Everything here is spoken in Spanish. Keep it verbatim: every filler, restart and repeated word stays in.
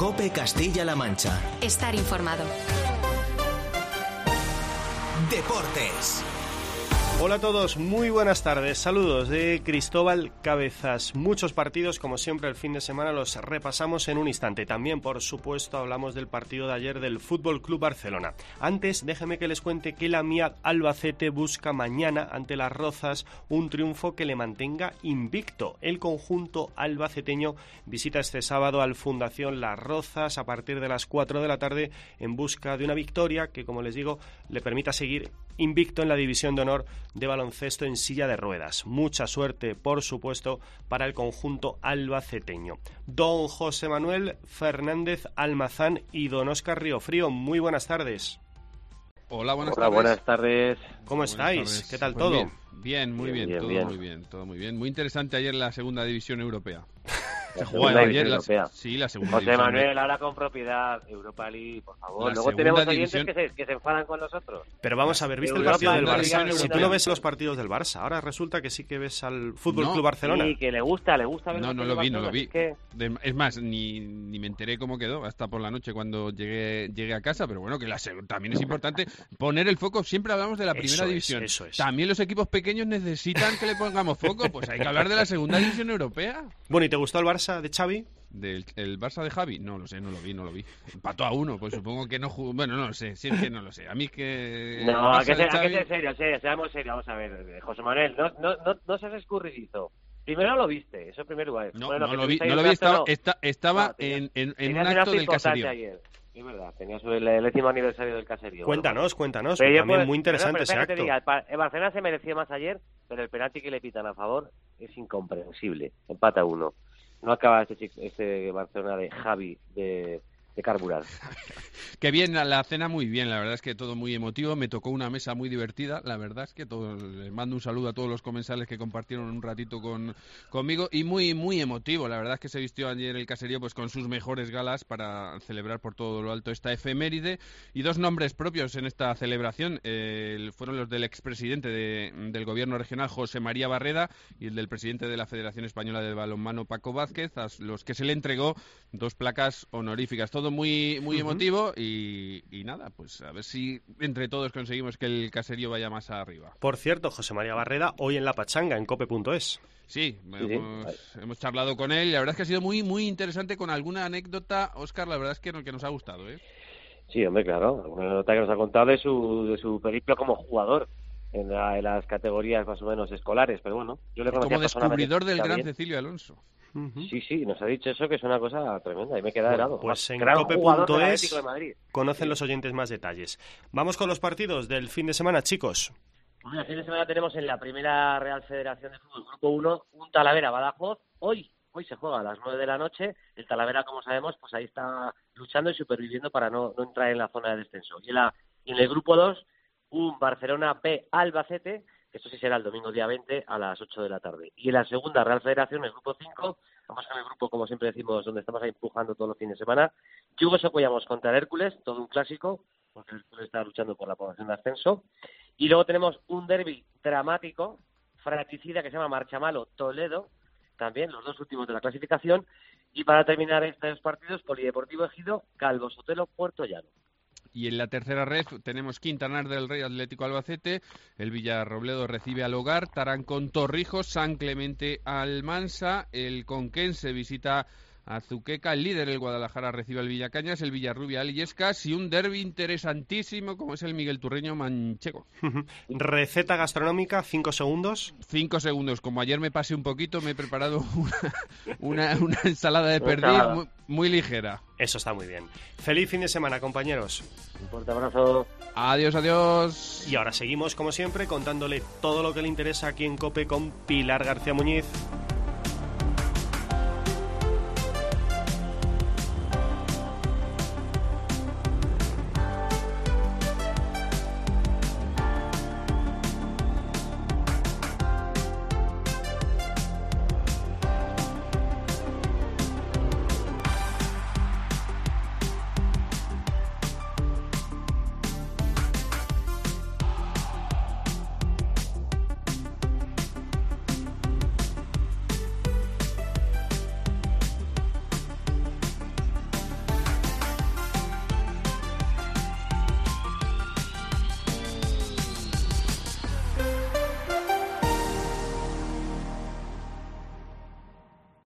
COPE Castilla-La Mancha. Estar informado. Deportes. Hola a todos, muy buenas tardes, saludos de Cristóbal Cabezas. Muchos partidos, como siempre, el fin de semana los repasamos en un instante. También, por supuesto, hablamos del partido de ayer del F C Barcelona. Antes, déjeme que les cuente que la Mía Albacete busca mañana, ante las Rozas, un triunfo que le mantenga invicto. El conjunto albaceteño visita este sábado al Fundación Las Rozas a partir de las cuatro de la tarde en busca de una victoria que, como les digo, le permita seguir invicto en la división de honor de baloncesto en silla de ruedas. Mucha suerte, por supuesto, para el conjunto albaceteño. Don José Manuel Fernández Almazán y don Óscar Riofrío, muy buenas tardes. Hola, buenas Hola, tardes. buenas tardes. ¿Cómo Buenas estáis? tardes. ¿Qué tal Pues todo? Bien, bien, muy bien, Bien, bien, todo bien. muy bien, todo muy bien. Muy interesante ayer la segunda división europea. La Se segunda jugaba ayer división la, europea. sí, la segunda José división. Manuel, ahora con propiedad, Europa League, por favor. La Luego segunda tenemos oyentes división- que se, que se enfadan con nosotros. Pero vamos a ver, ¿viste el Europa, partido del la Barça? división Si tú europea. no ves los partidos del Barça, ahora resulta que sí que ves al Fútbol No, Club Barcelona. Sí, que le gusta, le gusta ver No, los no lo vi, no lo partidos vi. de Barcelona, es De- es más, ni, ni me enteré cómo quedó hasta por la noche cuando llegué, llegué a casa, pero bueno, que la seg- también es importante poner el foco. Siempre hablamos de la primera Eso es, división. eso es. También los equipos pequeños necesitan que le pongamos foco, pues hay que hablar de la segunda división europea. Bueno, ¿y te gustó el Barça de Xavi? ¿Del el Barça de Javi? No lo sé, no lo vi, no lo vi. Empató a uno, pues supongo que no jugó. Bueno, no lo sé, sí es que no lo sé. A mí es que... que- el No, Barça hay que, de ser, hay que Xavi- ser serio, serio, seamos serios. Vamos a ver, José Manuel, no, no, no, no seas escurridizo. Primero lo viste, eso en primer lugar. No, Bueno, no que lo te vi, viste ahí no un lo vi, rato, estaba, no. esta- estaba Ah, tenías- en, en, en Tenías un un acto del importante caserío. ayer. Es verdad, tenías el, el décimo aniversario del caserío. Cuéntanos, cuéntanos, Pero que yo también puedo- muy interesante pero ese espera que te acto. diga, el Pa- el Barcelona se mereció más ayer, pero el penalti que le pitan a favor es incomprensible. Empata uno. No acaba este, chico- este Barcelona de Javi de, de carburar. Que bien, la, la cena muy bien, la verdad es que todo muy emotivo, me tocó una mesa muy divertida, la verdad es que todo, les mando un saludo a todos los comensales que compartieron un ratito con, conmigo y muy muy emotivo, la verdad es que se vistió ayer el caserío pues con sus mejores galas para celebrar por todo lo alto esta efeméride y dos nombres propios en esta celebración eh, fueron los del expresidente de, del gobierno regional José María Barreda y el del presidente de la Federación Española del Balonmano Paco Vázquez, a los que se le entregó dos placas honoríficas, todo muy muy Ujú. emotivo y, y nada, pues a ver si entre todos conseguimos que el caserío vaya más arriba. Por cierto, José María Barreda, hoy en La Pachanga, en cope punto es. Sí, sí. hemos, hemos charlado con él y la verdad es que ha sido muy muy interesante con alguna anécdota, Óscar, la verdad es que, no- que nos ha gustado, ¿eh? Sí, hombre, claro. Una nota que nos ha contado de su, de su periplo como jugador en, la- en las categorías más o menos escolares. Pero bueno, yo le conocía Como personalmente, descubridor del está gran bien. Cecilio Alonso. Ujú. Sí, sí, nos ha dicho eso, que es una cosa tremenda. Y me queda Bueno, helado. pues en Gran cope jugador punto del es Atlético de Madrid. conocen Sí. los oyentes más detalles. Vamos con los partidos del fin de semana, chicos. Bueno, el fin de semana tenemos en la primera Real Federación de Fútbol, Grupo uno, un Talavera-Badajoz. Hoy hoy se juega a las nueve de la noche. El Talavera, como sabemos, pues ahí está luchando y superviviendo para no, no entrar en la zona de descenso. Y en, la, y en el Grupo dos, un Barcelona B Albacete, que esto sí será el domingo día veinte a las ocho de la tarde. Y en la segunda Real Federación, el Grupo cinco, vamos con el grupo, como siempre decimos, donde estamos ahí empujando todos los fines de semana. Yugo Socollamos contra el Hércules, todo un clásico, porque el Hércules está luchando por la promoción de ascenso. Y luego tenemos un derbi dramático, fratricida, que se llama Marchamalo Toledo, también los dos últimos de la clasificación. Y para terminar estos partidos, Polideportivo Ejido, Calvo Sotelo, Puerto Llano. Y en la tercera red tenemos Quintanar del Rey Atlético Albacete, el Villarrobledo recibe al Hogar, Tarancón Torrijos, San Clemente Almansa, el Conquense visita a Azuqueca, el líder el Guadalajara recibe al Villacañas, el Villarrubia al Illescas y un derbi interesantísimo como es el Miguel Turreño Manchego. Receta gastronómica, cinco segundos. Cinco segundos, como ayer me pasé un poquito, me he preparado una, una, una ensalada de Una perdiz ensalada. muy, muy ligera. Eso está muy bien. Feliz fin de semana, compañeros. Un fuerte abrazo. Adiós, adiós. Y ahora seguimos, como siempre, contándole todo lo que le interesa aquí en COPE con Pilar García Muñiz.